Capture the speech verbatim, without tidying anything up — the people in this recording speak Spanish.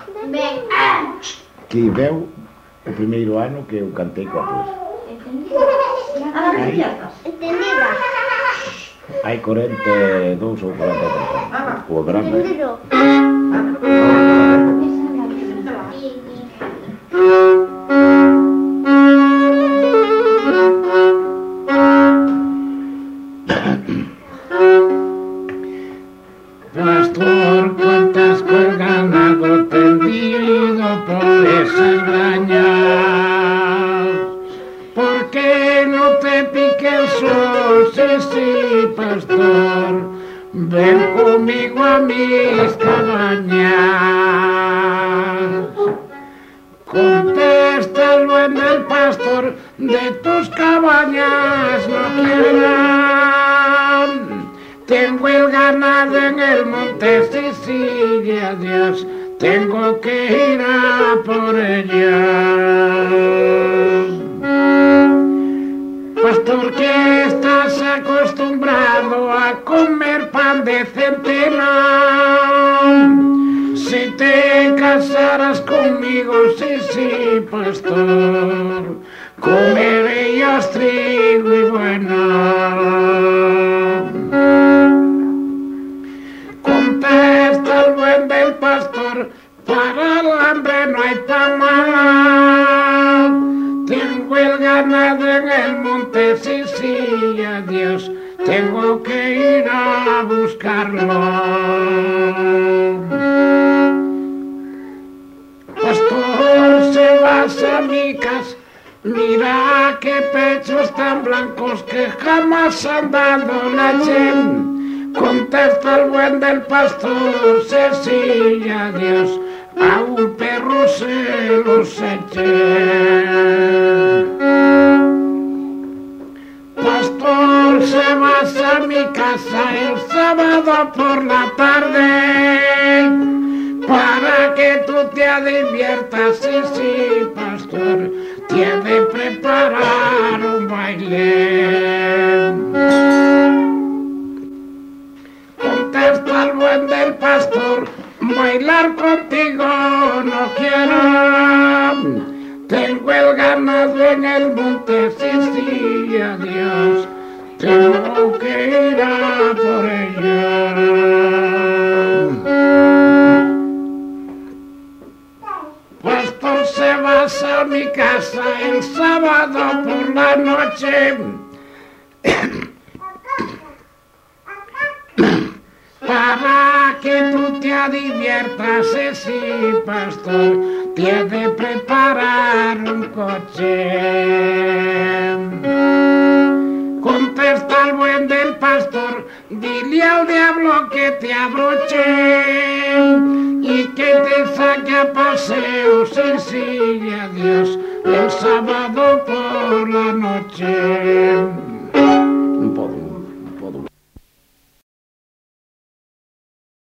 Que veu o primeiro ano que eu cantei coplas. Hai, Entendida. hai corenta e dous ou corenta e tres anos. O grande. Entendido. Pastor, cuántas col ganado tendido por esas brañas. ¿Por qué no te pique el sol? Sí, sí, pastor, ven conmigo a mis cabañas. Contesta el buen del pastor, de tus cabañas no quieran. Tengo el ganado en el monte, sí, sí, y adiós, tengo que ir a por ella. Pastor, que estás acostumbrado a comer pan de centeno. Si te casaras conmigo, sí, sí, pastor, comerías trigo y bueno. Contesta el buen del pastor, para el hambre no hay pan mal. Tengo el ganado en el monte, sí, sí, adiós, tengo que ir a buscarlo. Pastor, se vas a mi casa, mira qué pechos tan blancos que jamás han dado leche. Contesta el buen del pastor, sí, sí, adiós, a un perro se los eché. Pastor, se vas a mi casa el sábado por la tarde, para que tú te diviertas, sí, sí, pastor, tienes de preparar un baile. Contesta el buen del pastor, bailar contigo no quiero. Tengo el ganado en el monte, sí, sí, adiós, tengo que ir a por ella. Pastor, se vas a mi casa el sábado por la noche, para que tú te diviertas, sí, sí, pastor, tienes de preparar un coche. Contesta el buen del pastor, dile al diablo que te abroche y que te saque a paseo, sí, sí, adiós, el sábado por la noche.